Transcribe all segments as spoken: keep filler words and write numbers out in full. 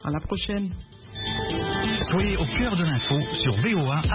À la prochaine. Soyez au cœur de l'info sur V O A.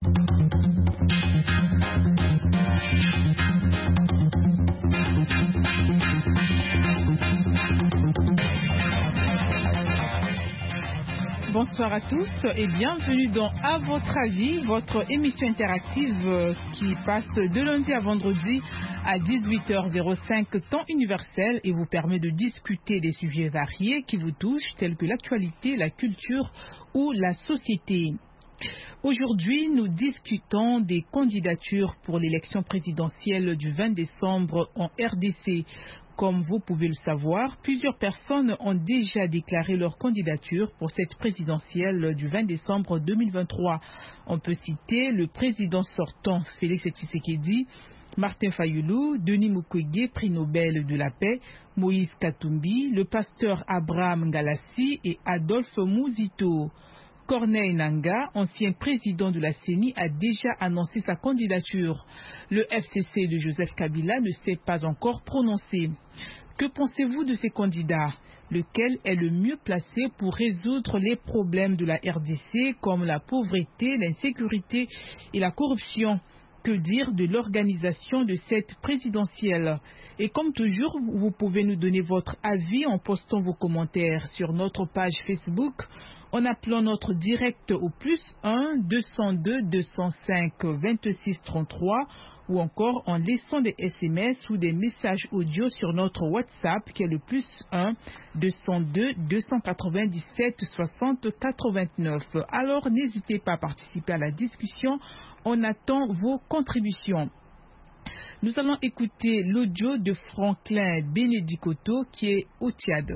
Bonsoir à tous et bienvenue dans À votre avis, votre émission interactive qui passe de lundi à vendredi à dix-huit heures cinq temps universel et vous permet de discuter des sujets variés qui vous touchent tels que l'actualité, la culture ou la société. Aujourd'hui, nous discutons des candidatures pour l'élection présidentielle du vingt décembre en R D C. Comme vous pouvez le savoir, plusieurs personnes ont déjà déclaré leur candidature pour cette présidentielle du vingt décembre deux mille vingt-trois. On peut citer le président sortant Félix Tshisekedi, Martin Fayulu, Denis Mukwege, prix Nobel de la paix, Moïse Katumbi, le pasteur Abraham Galassi et Adolphe Muzito. Corneille Nangaa, ancien président de la C E N I, a déjà annoncé sa candidature. Le F C C de Joseph Kabila ne s'est pas encore prononcé. Que pensez-vous de ces candidats? Lequel est le mieux placé pour résoudre les problèmes de la R D C comme la pauvreté, l'insécurité et la corruption? Que dire de l'organisation de cette présidentielle? Et comme toujours, vous pouvez nous donner votre avis en postant vos commentaires sur notre page Facebook, en appelant notre direct au plus un deux zéro deux deux zéro cinq vingt-six trente-trois ou encore en laissant des S M S ou des messages audio sur notre WhatsApp qui est le plus un deux zéro deux deux cent quatre-vingt-dix-sept soixante quatre-vingt-neuf. Alors n'hésitez pas à participer à la discussion, on attend vos contributions. Nous allons écouter l'audio de Franklin Benedicotto qui est au Tchad.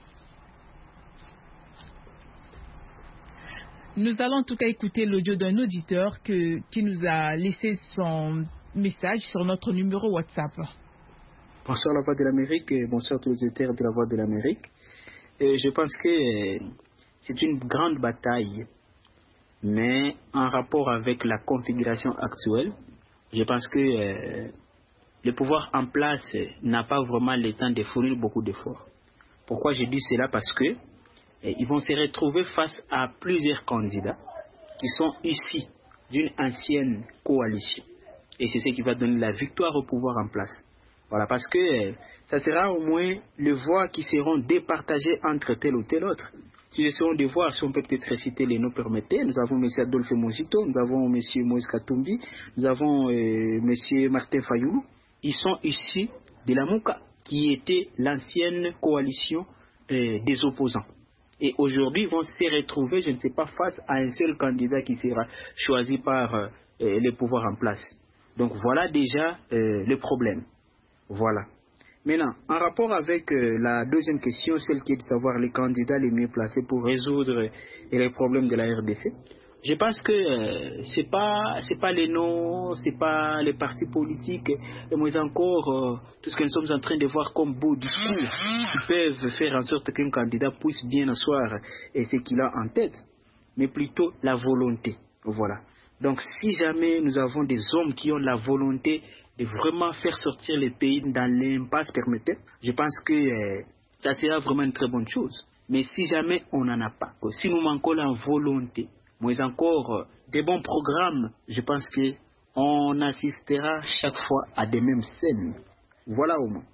Nous allons en tout cas écouter l'audio d'un auditeur que, qui nous a laissé son message sur notre numéro WhatsApp. Bonsoir la Voix de l'Amérique et bonsoir tous les auditeurs de la Voix de l'Amérique. Et je pense que c'est une grande bataille, mais en rapport avec la configuration actuelle, je pense que euh, le pouvoir en place n'a pas vraiment le temps de fournir beaucoup d'efforts. Pourquoi je dis cela? Parce que et ils vont se retrouver face à plusieurs candidats qui sont issus d'une ancienne coalition. Et c'est ce qui va donner la victoire au pouvoir en place. Voilà, parce que euh, ça sera au moins les voix qui seront départagées entre tel ou tel autre. Si nous essayons de voir, si on peut peut-être citer les noms permettés, nous avons M. Adolphe Muzito, nous avons M. Moïse Katumbi, nous avons euh, M. Martin Fayulu. Ils sont issus de la Mouka, qui était l'ancienne coalition euh, des opposants. Et aujourd'hui, ils vont se retrouver, je ne sais pas, face à un seul candidat qui sera choisi par euh, les pouvoirs en place. Donc voilà déjà euh, le problème. Voilà. Maintenant, en rapport avec euh, la deuxième question, celle qui est de savoir les candidats les mieux placés pour résoudre euh, les problèmes de la R D C, je pense que euh, c'est pas c'est pas les noms, c'est pas les partis politiques, et moins encore euh, tout ce que nous sommes en train de voir comme beau discours qui peuvent faire en sorte qu'un candidat puisse bien asseoir et ce qu'il a en tête, mais plutôt la volonté. Voilà. Donc si jamais nous avons des hommes qui ont la volonté de vraiment faire sortir le pays dans l'impasse permettée, je pense que euh, ça sera vraiment une très bonne chose. Mais si jamais on n'en a pas, si nous manquons la volonté, mais encore des bons programmes, je pense qu'on assistera chaque fois à des mêmes scènes. Voilà au moins.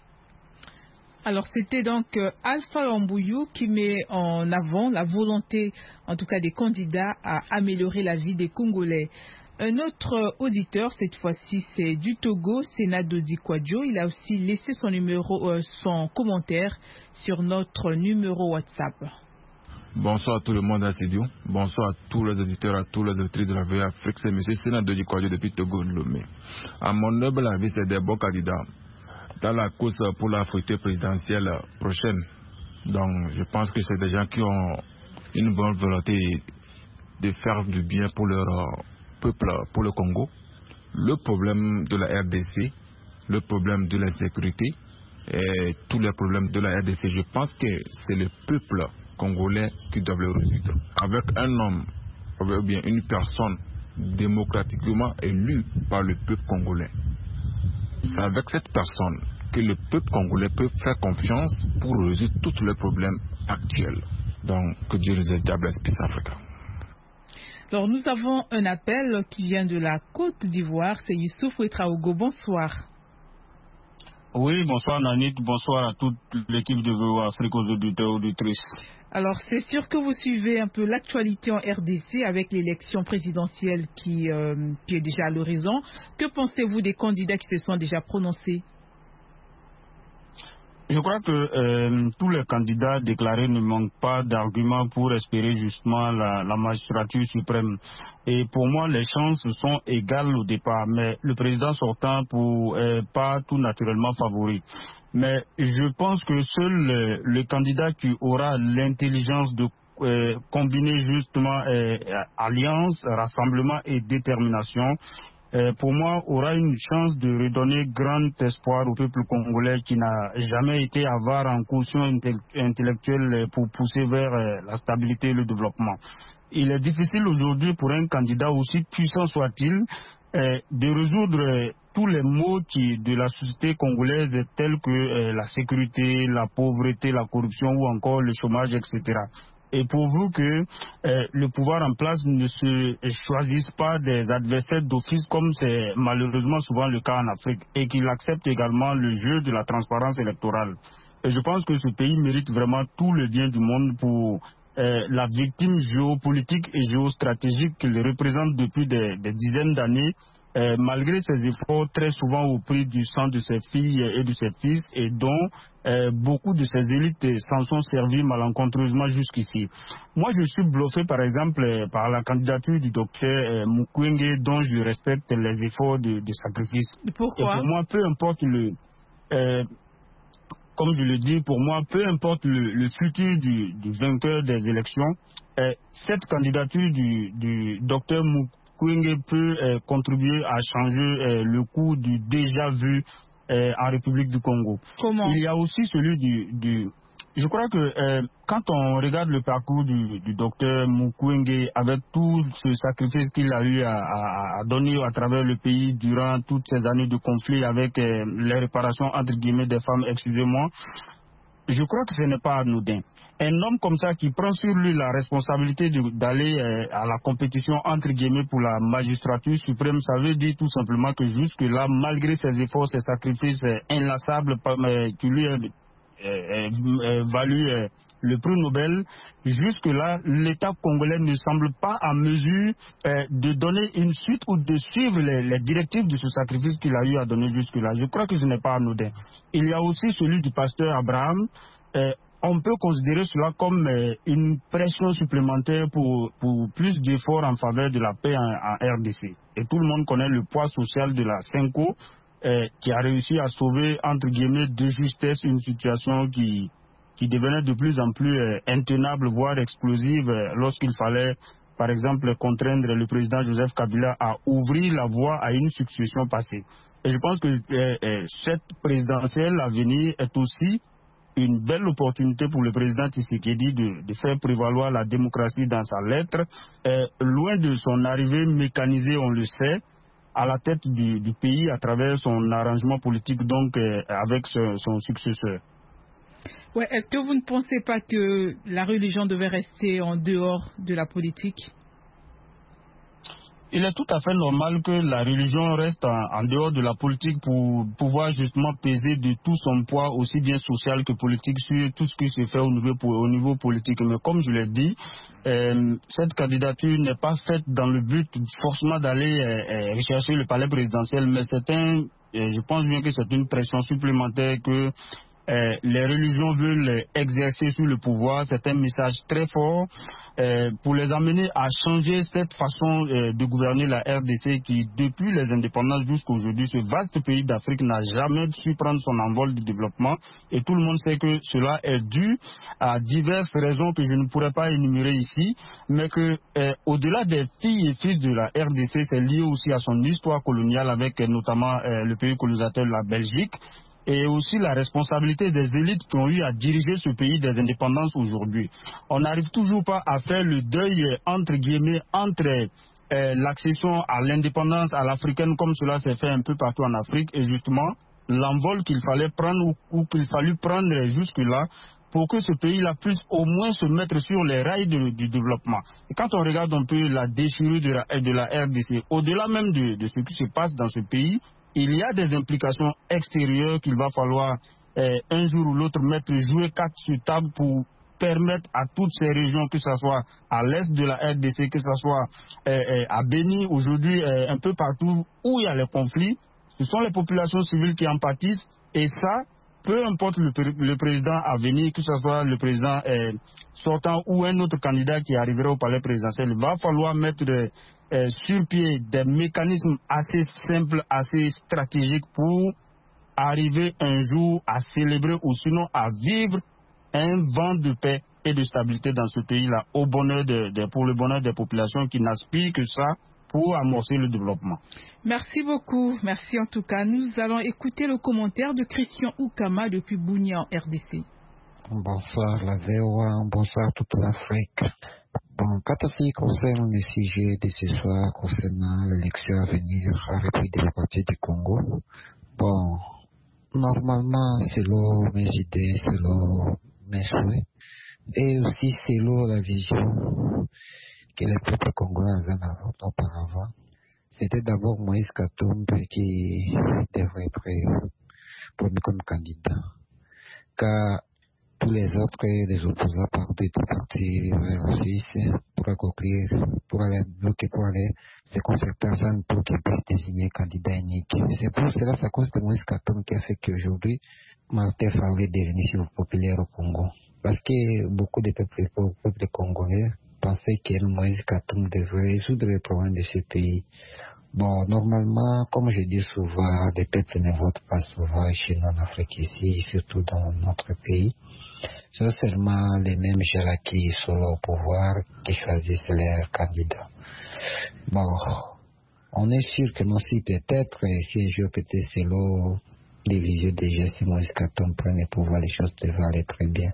Alors c'était donc euh, Alpha Ambouyou qui met en avant la volonté, en tout cas des candidats, à améliorer la vie des Congolais. Un autre auditeur, cette fois-ci c'est du Togo, Senado Dikwadjo. Il a aussi laissé son numéro, euh, son commentaire sur notre numéro WhatsApp. Bonsoir à tout le monde à Sidiou. Bonsoir à tous les auditeurs, à tous les auditrices de la V Afrique. C'est M. Senado Dikwadjo depuis Togo, Lomé. À mon humble avis, c'est des bons candidats dans la course pour la fruitée présidentielle prochaine. Donc, je pense que c'est des gens qui ont une bonne volonté de faire du bien pour leur peuple, pour le Congo. Le problème de la R D C, le problème de l'insécurité et tous les problèmes de la R D C, je pense que c'est le peuple congolais qui doit le résoudre. Avec un homme, ou bien une personne démocratiquement élue par le peuple congolais. C'est avec cette personne que le peuple congolais peut faire confiance pour résoudre tous les problèmes actuels. Donc, que Dieu nous aide, God bless, peace Africa. Alors, nous avons un appel qui vient de la Côte d'Ivoire. C'est Youssouf Ouetraogo. Bonsoir. Oui, bonsoir Nanit, bonsoir à toute l'équipe de V O A Afrique, aux auditeurs et auditrices. Alors, c'est sûr que vous suivez un peu l'actualité en R D C avec l'élection présidentielle qui, euh, qui est déjà à l'horizon. Que pensez-vous des candidats qui se sont déjà prononcés? Je crois que euh, tous les candidats déclarés ne manquent pas d'arguments pour espérer justement la, la magistrature suprême. Et pour moi, les chances sont égales au départ, mais le président sortant pour euh, pas tout naturellement favori. Mais je pense que seul le, le candidat qui aura l'intelligence de euh, combiner justement euh, alliance, rassemblement et détermination, Euh, pour moi, aura une chance de redonner grand espoir au peuple congolais qui n'a jamais été avare en caution intellectuelle pour pousser vers euh, la stabilité et le développement. Il est difficile aujourd'hui pour un candidat, aussi puissant soit-il, euh, de résoudre euh, tous les maux qui, de la société congolaise tels que euh, la sécurité, la pauvreté, la corruption ou encore le chômage, et cetera. Et pourvu que euh, le pouvoir en place ne se choisisse pas des adversaires d'office comme c'est malheureusement souvent le cas en Afrique, et qu'il accepte également le jeu de la transparence électorale. Et je pense que ce pays mérite vraiment tout le bien du monde pour euh, la victime géopolitique et géostratégique qu'il représente depuis des, des dizaines d'années, euh, malgré ses efforts très souvent au prix du sang de ses filles et de ses fils, et dont euh, beaucoup de ses élites s'en sont servis malencontreusement jusqu'ici. Moi, je suis bluffé, par exemple, euh, par la candidature du docteur euh, Mukwege, dont je respecte les efforts de, de sacrifice. Pourquoi? Et pour moi, peu importe le... Euh, comme je le dis, pour moi, peu importe le, le futur du, du vainqueur des élections, euh, cette candidature du, du docteur Mukwege peut euh, contribuer à changer euh, le cours du déjà vu euh, en République du Congo. Comment? Il y a aussi celui du... du je crois que euh, quand on regarde le parcours du, du docteur Mukwege, avec tout ce sacrifice qu'il a eu à, à, à donner à travers le pays durant toutes ces années de conflit avec euh, les réparations entre guillemets des femmes, excusez-moi, je crois que ce n'est pas anodin. Un homme comme ça qui prend sur lui la responsabilité d'aller euh, à la compétition entre guillemets pour la magistrature suprême, ça veut dire tout simplement que jusque-là, malgré ses efforts, ses sacrifices euh, inlassables euh, qui lui euh, Euh, euh, valu euh, le prix Nobel, jusque-là, l'État congolais ne semble pas en mesure euh, de donner une suite ou de suivre les, les directives de ce sacrifice qu'il a eu à donner jusque-là. Je crois que ce n'est pas anodin. Il y a aussi celui du pasteur Abraham. Euh, on peut considérer cela comme euh, une pression supplémentaire pour, pour plus d'efforts en faveur de la paix en, en R D C. Et tout le monde connaît le poids social de la Senko, Euh, qui a réussi à sauver, entre guillemets, de justesse une situation qui, qui devenait de plus en plus euh, intenable, voire explosive, euh, lorsqu'il fallait, par exemple, contraindre le président Joseph Kabila à ouvrir la voie à une succession passée. Et je pense que euh, euh, cette présidentielle à venir est aussi une belle opportunité pour le président Tshisekedi de, de faire prévaloir la démocratie dans sa lettre. Euh, loin de son arrivée mécanisée, on le sait, à la tête du, du pays à travers son arrangement politique, donc euh, avec ce, son successeur. Ouais, est-ce que vous ne pensez pas que la religion devait rester en dehors de la politique? Il est tout à fait normal que la religion reste en, en dehors de la politique pour pouvoir justement peser de tout son poids, aussi bien social que politique, sur tout ce qui se fait au niveau, au niveau politique. Mais comme je l'ai dit, euh, cette candidature n'est pas faite dans le but forcément d'aller euh, rechercher le palais présidentiel, mais c'est un, euh, je pense bien que c'est une pression supplémentaire que euh, les religions veulent exercer sur le pouvoir. C'est un message très fort euh, pour les amener à changer cette façon euh, de gouverner la R D C qui, depuis les indépendances jusqu'à aujourd'hui, ce vaste pays d'Afrique n'a jamais su prendre son envol de développement. Et tout le monde sait que cela est dû à diverses raisons que je ne pourrais pas énumérer ici, mais que euh, au-delà des filles et fils de la R D C, c'est lié aussi à son histoire coloniale avec euh, notamment euh, le pays colonisateur, la Belgique, et aussi la responsabilité des élites qui ont eu à diriger ce pays des indépendances aujourd'hui. On n'arrive toujours pas à faire le deuil, entre guillemets, entre euh, l'accession à l'indépendance à l'africaine, comme cela s'est fait un peu partout en Afrique, et justement l'envol qu'il fallait prendre ou, ou qu'il fallut prendre jusque-là pour que ce pays-là puisse au moins se mettre sur les rails de, du développement. Et quand on regarde un peu la déchirure de la, de la R D C, au-delà même de, de ce qui se passe dans ce pays, il y a des implications extérieures qu'il va falloir euh, un jour ou l'autre mettre, jouer carte sur table pour permettre à toutes ces régions, que ce soit à l'est de la R D C, que ce soit euh, euh, à Béni, aujourd'hui euh, un peu partout où il y a les conflits, ce sont les populations civiles qui en pâtissent, et ça, peu importe le, le président à venir, que ce soit le président euh, sortant ou un autre candidat qui arrivera au palais présidentiel, il va falloir mettre euh, euh, sur pied des mécanismes assez simples, assez stratégiques pour arriver un jour à célébrer ou sinon à vivre un vent de paix et de stabilité dans ce pays-là, au bonheur de, de, pour le bonheur des populations qui n'aspirent que ça pour amorcer le développement. Merci beaucoup. Merci en tout cas. Nous allons écouter le commentaire de Christian Oukama depuis Bunia en R D C. Bonsoir la V O A, bonsoir toute l'Afrique. Bon, quand ce qui concerne le sujet de ce soir concernant l'élection à venir à la République démocratique du Congo, bon, normalement, selon mes idées, selon mes souhaits, et aussi selon la vision que les peuples congolais avaient auparavant, c'était d'abord Moïse Katumbi qui devrait être promu comme candidat. Car tous les autres, les opposants partout étaient partis vers la Suisse pour accomplir, pour aller bloquer, pour aller se concerter ensemble pour qu'ils puissent désigner candidat unique. C'est pour cela, c'est à cause de Moïse Katumbi qui a fait qu'aujourd'hui, Martin Fayulu est devenu si populaire au Congo. Parce que beaucoup de peuples, peuples congolais pensaient que Moïse Katumbi devrait résoudre les problèmes de ce pays. Bon, normalement, comme je dis souvent, les peuples ne votent pas souvent chez nous en Afrique ici, surtout dans notre pays. C'est seulement les mêmes gens là qui sont là au pouvoir, qui choisissent leurs candidats. Bon, on est sûr que non, si peut-être, si un jour peut-être c'est l'eau, les visions déjà, si Moïse Katumbi prend le pouvoir, les choses devraient aller très bien.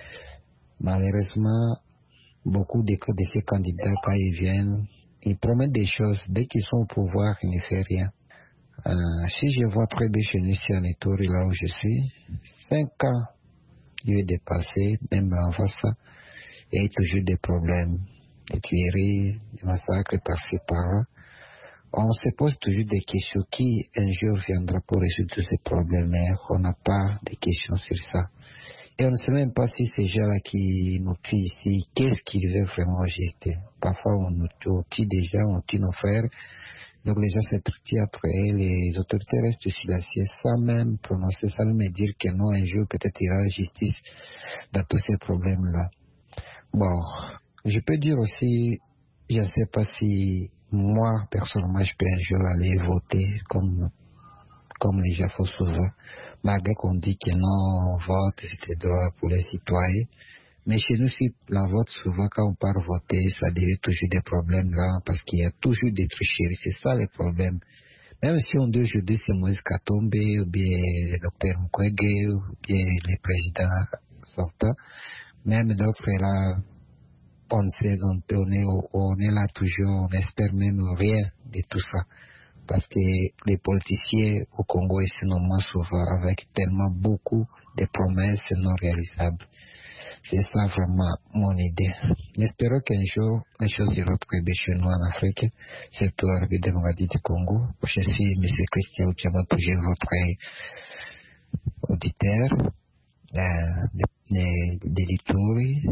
Malheureusement, beaucoup de, de ces candidats, quand ils viennent, ils promettent des choses. Dès qu'ils sont au pouvoir, ils ne font rien. Euh, si je vois très bien chez nous, ici en Ituri, là où je suis, cinq ans, il est dépassé, même avant ça, il y a toujours des problèmes, des tueries, des massacres par-ci, par-là. On se pose toujours des questions. Qui un jour viendra pour résoudre tous ces problèmes? Mais on n'a pas de questions sur ça. Et on ne sait même pas si ces gens-là qui nous tuent ici, qu'est-ce qu'ils veulent vraiment juste. Parfois, on nous tue des gens, on tue nos frères. Donc, les gens s'entretuent après, les autorités restent silencieuses sans même prononcer, sans même dire que non, un jour, peut-être il y aura la justice dans tous ces problèmes-là. Bon, je peux dire aussi, je ne sais pas si moi, personnellement, je peux un jour aller voter comme, comme les gens font souvent. Malgré qu'on dit que non, on vote, c'est droit pour les citoyens. Mais chez nous, si la vote, souvent, quand on part voter, ça devient toujours des problèmes là, parce qu'il y a toujours des tricheries. C'est ça le problème. Même si on dit aujourd'hui c'est Moïse Katumbi, ou bien le docteur Mukwege, ou bien le président sortant, même d'autres là, on sait, on est, on est là toujours, on espère même rien de tout ça. Parce que les politiciens au Congo ici nous souvent avec tellement beaucoup de promesses non réalisables. C'est ça vraiment mon idée. J'espère qu'un jour, les choses iront très bien chez nous en Afrique, surtout à la République démocratique du Congo. Je suis M. Christian Oukama, toujours votre auditeur euh, de, de, de l'Ituri,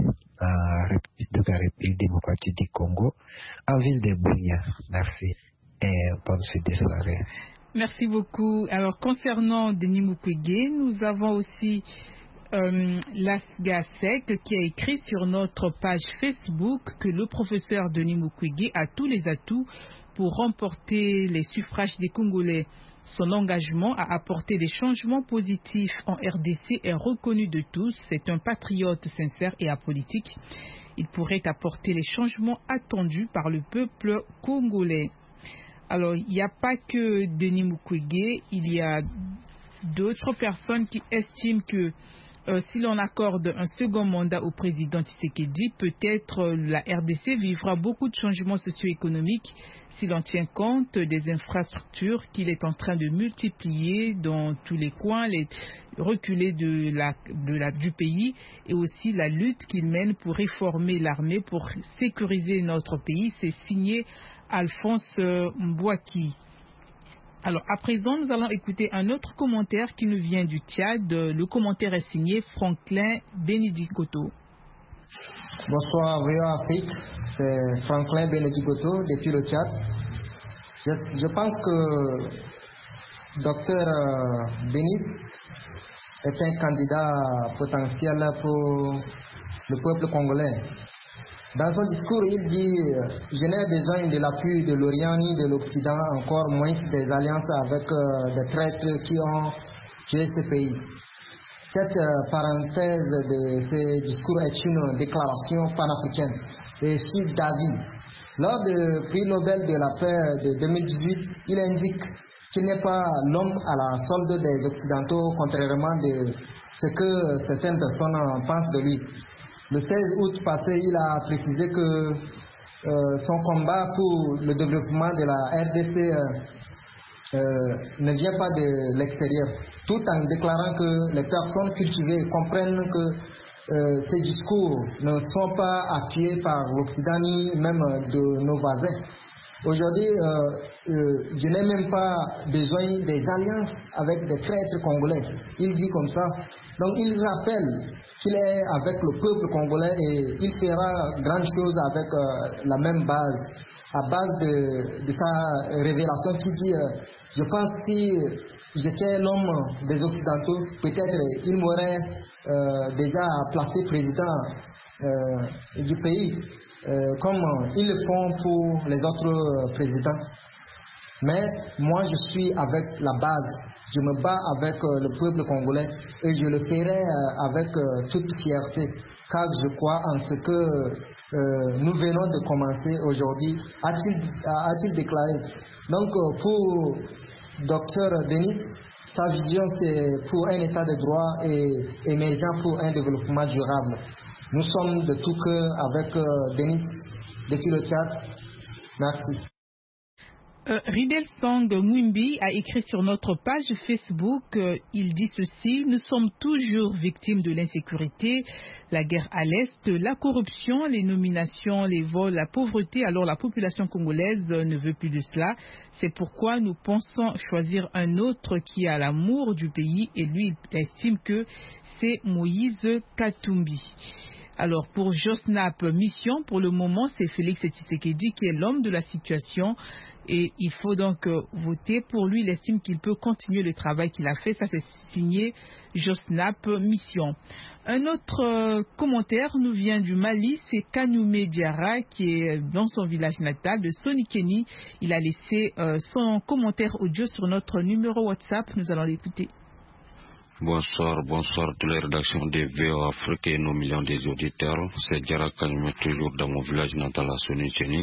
de la République démocratique du Congo, en ville de Bunia. Merci. Et bonne suite de soirée. Merci beaucoup. Alors, concernant Denis Mukwege, nous avons aussi euh, Lasgasek qui a écrit sur notre page Facebook que le professeur Denis Mukwege a tous les atouts pour remporter les suffrages des Congolais. Son engagement à apporter des changements positifs en R D C est reconnu de tous. C'est un patriote sincère et apolitique. Il pourrait apporter les changements attendus par le peuple congolais. Alors, il n'y a pas que Denis Mukwege, il y a d'autres personnes qui estiment que euh, si l'on accorde un second mandat au président Tshisekedi, peut-être euh, la R D C vivra beaucoup de changements socio-économiques si l'on tient compte des infrastructures qu'il est en train de multiplier dans tous les coins, les reculés de la, de la, du pays, et aussi la lutte qu'il mène pour réformer l'armée, pour sécuriser notre pays. C'est signé Alphonse Mbouaki. Alors, à présent, nous allons écouter un autre commentaire qui nous vient du Tchad. Le commentaire est signé Franklin Benedicoto. Bonsoir, V O A Afrique. C'est Franklin Benedicoto depuis le Tchad. Je, je pense que Docteur Denis est un candidat potentiel pour le peuple congolais. Dans son discours, il dit « Je n'ai besoin de l'appui de l'Orient ni de l'Occident, encore moins des alliances avec euh, des traîtres qui ont tué ce pays. » Cette euh, parenthèse de ce discours est une déclaration panafricaine et suis d'avis. Lors du prix Nobel de la paix de deux mille dix-huit, il indique qu'il n'est pas l'homme à la solde des Occidentaux, contrairement de ce que certaines personnes pensent de lui. Le seize août passé, il a précisé que euh, son combat pour le développement de la R D C euh, euh, ne vient pas de l'extérieur, tout en déclarant que les personnes cultivées comprennent que euh, ces discours ne sont pas appuyés par l'Occident ni même de nos voisins. Aujourd'hui, euh, euh, je n'ai même pas besoin des alliances avec des traîtres congolais. Il dit comme ça. Donc il rappelle qu'il est avec le peuple congolais et il fera grandes choses avec euh, la même base, à base de, de sa révélation qui dit euh, je pense que si j'étais l'homme des Occidentaux, peut-être il m'aurait euh, déjà placé président euh, du pays, euh, comme ils le font pour les autres présidents. Mais moi, je suis avec la base. Je me bats avec euh, le peuple congolais et je le ferai euh, avec euh, toute fierté, car je crois en ce que euh, nous venons de commencer aujourd'hui, a-t-il, a-t-il déclaré. Donc, euh, pour Docteur Denis, sa vision, c'est pour un état de droit et émergent pour un développement durable. Nous sommes de tout cœur avec euh, Denis depuis le Tchad. Merci. Euh, Ridel Song Mwimbi a écrit sur notre page Facebook, euh, il dit ceci: nous sommes toujours victimes de l'insécurité, la guerre à l'Est, la corruption, les nominations, les vols, la pauvreté. Alors la population congolaise euh, ne veut plus de cela. C'est pourquoi nous pensons choisir un autre qui a l'amour du pays, et lui il estime que c'est Moïse Katumbi. Alors pour Josnap Mission, pour le moment, c'est Félix Tshisekedi qui est l'homme de la situation et il faut donc euh, voter pour lui. Il estime qu'il peut continuer le travail qu'il a fait. Ça, c'est signé Josnap Mission. Un autre euh, commentaire nous vient du Mali, c'est Kanoumé Diarra qui est dans son village natal de Sonikeni. Il a laissé euh, son commentaire audio sur notre numéro WhatsApp. Nous allons l'écouter. Bonsoir, bonsoir toutes les rédactions des V O Afrique et nos millions des auditeurs. C'est Diarra Kanoumé, toujours dans mon village natal à Sonikeni.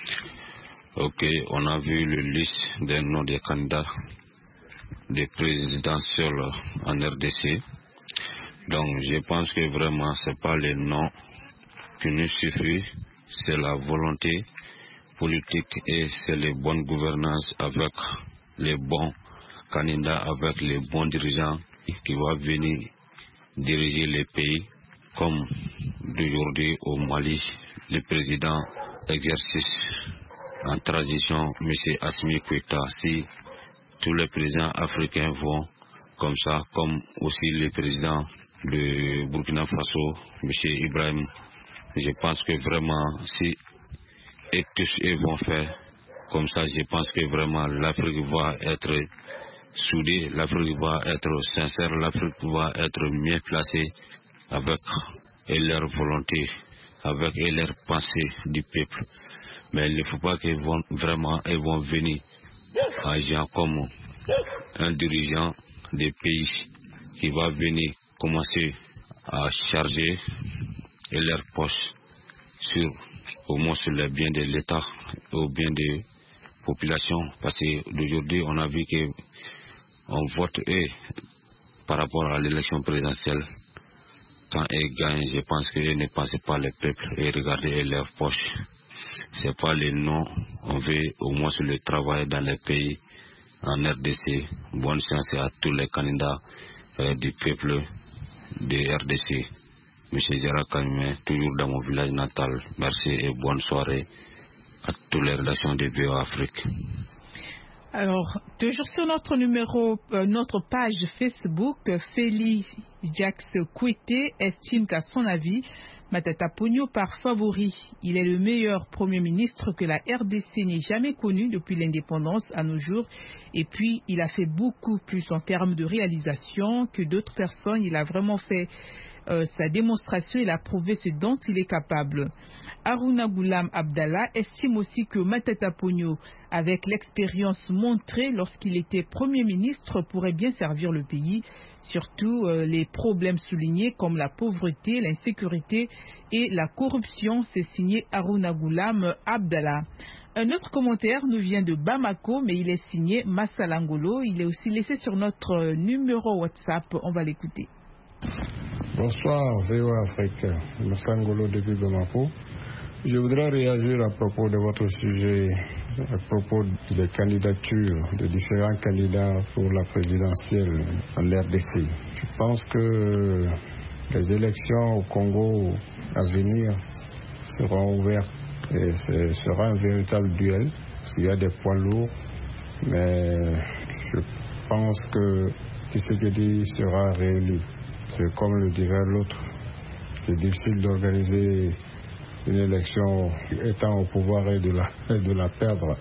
Ok, on a vu le liste des noms des candidats des présidentielles en R D C. Donc je pense que vraiment c'est pas les noms qui nous suffisent, c'est la volonté politique et c'est les bonnes gouvernances avec les bons candidats, avec les bons dirigeants qui vont venir diriger les pays. Comme d'aujourd'hui au Mali, le président exercice en transition, M. Assimi Goïta. Si tous les présidents africains vont comme ça, comme aussi le président de Burkina Faso, M. Ibrahim, je pense que vraiment, si et tous ils vont faire comme ça, je pense que vraiment l'Afrique va être soudée, l'Afrique va être sincère, l'Afrique va être mieux placée avec leur volonté, avec leur pensée du peuple. Mais il ne faut pas qu'ils vont vraiment ils vont venir agir comme un dirigeant des pays qui va venir commencer à charger leurs poches sur au moins sur le bien de l'État, au bien des populations. Parce qu'aujourd'hui on a vu que on vote et par rapport à l'élection présidentielle, quand ils gagnent, je pense qu'ils ne pensent pas les peuples et regardent leurs poches. C'est pas les noms, on veut au moins le travail dans les pays en R D C. Bonne chance à tous les candidats euh, du peuple de R D C. Monsieur Gérard Kanyme, toujours dans mon village natal. Merci et bonne soirée à toutes les rédactions de V O Afrique. Alors, toujours sur notre numéro, euh, notre page Facebook, Félix Jacques Kouete estime qu'à son avis, Matata Ponyo part favori. Il est le meilleur Premier ministre que la R D C n'ait jamais connu depuis l'indépendance à nos jours. Et puis, il a fait beaucoup plus en termes de réalisation que d'autres personnes. Il a vraiment fait euh, sa démonstration. Il a prouvé ce dont il est capable. Aruna Goulam Abdallah estime aussi que Matata Ponyo, avec l'expérience montrée lorsqu'il était Premier ministre, pourrait bien servir le pays, surtout euh, les problèmes soulignés comme la pauvreté, l'insécurité et la corruption. C'est signé Aruna Goulam Abdallah. Un autre commentaire nous vient de Bamako, mais il est signé Massalangolo. Il est aussi laissé sur notre numéro WhatsApp. On va l'écouter. Bonsoir, V O Afrique. Massalangolo depuis Bamako. Je voudrais réagir à propos de votre sujet, à propos des candidatures, de différents candidats pour la présidentielle en R D C. Je pense que les élections au Congo à venir seront ouvertes et ce sera un véritable duel. Il y a des poids lourds, mais je pense que Tshisekedi sera réélu. C'est comme le dirait l'autre, c'est difficile d'organiser une élection étant au pouvoir et de la, et de la perdre.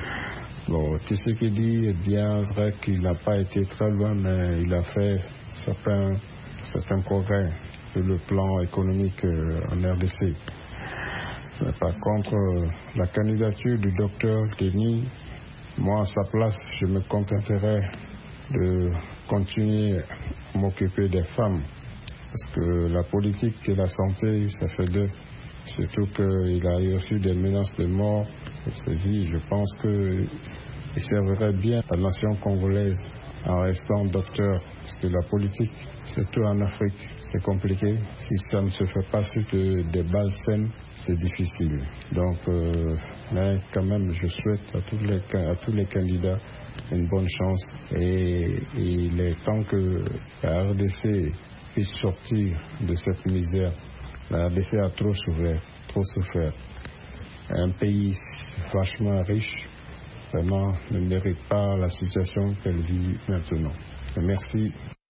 Bon, Tshisekedi est bien vrai qu'il n'a pas été très loin, mais il a fait certains, certains progrès sur le plan économique euh, en R D C. Mais par contre, euh, la candidature du docteur Denis, moi à sa place, je me contenterai de continuer à m'occuper des femmes. Parce que la politique et la santé, ça fait deux. Surtout qu'il a reçu des menaces de mort pour sa vie. Je pense qu'il servirait bien à la nation congolaise en restant docteur. Parce que la politique, surtout en Afrique, c'est compliqué. Si ça ne se fait pas sur de, des bases saines, c'est difficile. Donc, euh, mais quand même, je souhaite à tous les, à tous les candidats une bonne chance. Et, et il est temps que la R D C puisse sortir de cette misère. La R D C a trop souffert, trop souffert. Un pays vachement riche, vraiment, ne mérite pas la situation qu'elle vit maintenant. Merci.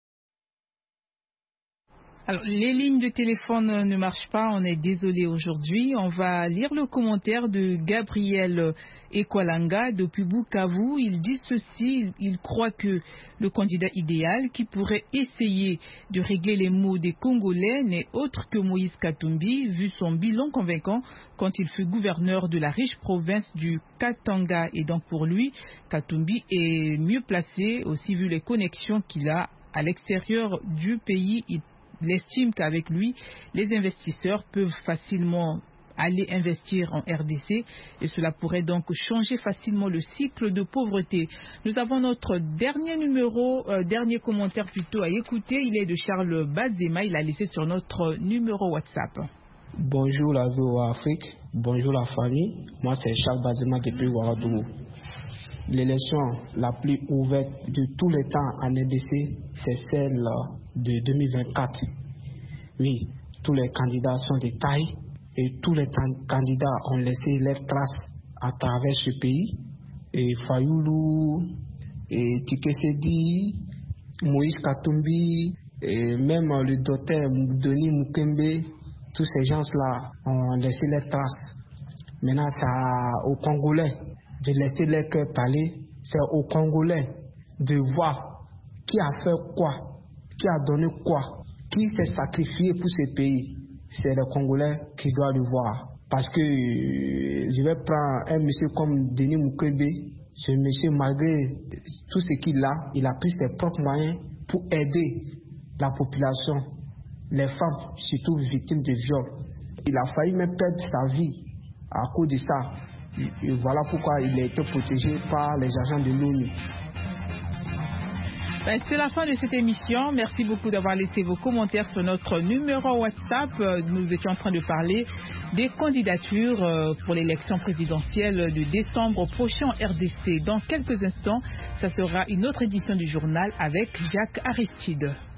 Alors, les lignes de téléphone ne marchent pas, on est désolé aujourd'hui. On va lire le commentaire de Gabriel Ekwalanga depuis Bukavu. Il dit ceci, il croit que le candidat idéal qui pourrait essayer de régler les maux des Congolais n'est autre que Moïse Katumbi, vu son bilan convaincant quand il fut gouverneur de la riche province du Katanga. Et donc pour lui, Katumbi est mieux placé, aussi vu les connexions qu'il a à l'extérieur du pays. Il Il estime qu'avec lui, les investisseurs peuvent facilement aller investir en R D C et cela pourrait donc changer facilement le cycle de pauvreté. Nous avons notre dernier numéro, euh, dernier commentaire plutôt à écouter. Il est de Charles Bazema. Il a laissé sur notre numéro WhatsApp. Bonjour la V O Afrique, bonjour la famille. Moi c'est Charles Bazema depuis Ouagadougou. L'élection la plus ouverte de tous les temps en R D C, c'est celle de deux mille vingt-quatre. Oui, tous les candidats sont de taille et tous les candidats ont laissé leurs traces à travers ce pays. Et Fayoulou, et Tikesedi, Moïse Katumbi, et même le docteur Denis Mukembe, tous ces gens-là ont laissé leurs traces. Maintenant, c'est aux Congolais de laisser leur cœur parler, c'est aux Congolais de voir qui a fait quoi, qui a donné quoi, qui s'est sacrifié pour ce pays. C'est les Congolais qui doivent le voir. Parce que euh, je vais prendre un monsieur comme Denis Mukwege. Ce monsieur, malgré tout ce qu'il a, il a pris ses propres moyens pour aider la population, les femmes, surtout victimes de viol. Il a failli même perdre sa vie à cause de ça. Et voilà pourquoi il a été protégé par les agents de l'ONU. Ben, c'est la fin de cette émission. Merci beaucoup d'avoir laissé vos commentaires sur notre numéro WhatsApp. Nous étions en train de parler des candidatures pour l'élection présidentielle de décembre prochain en R D C. Dans quelques instants, ça sera une autre édition du journal avec Jacques Aristide.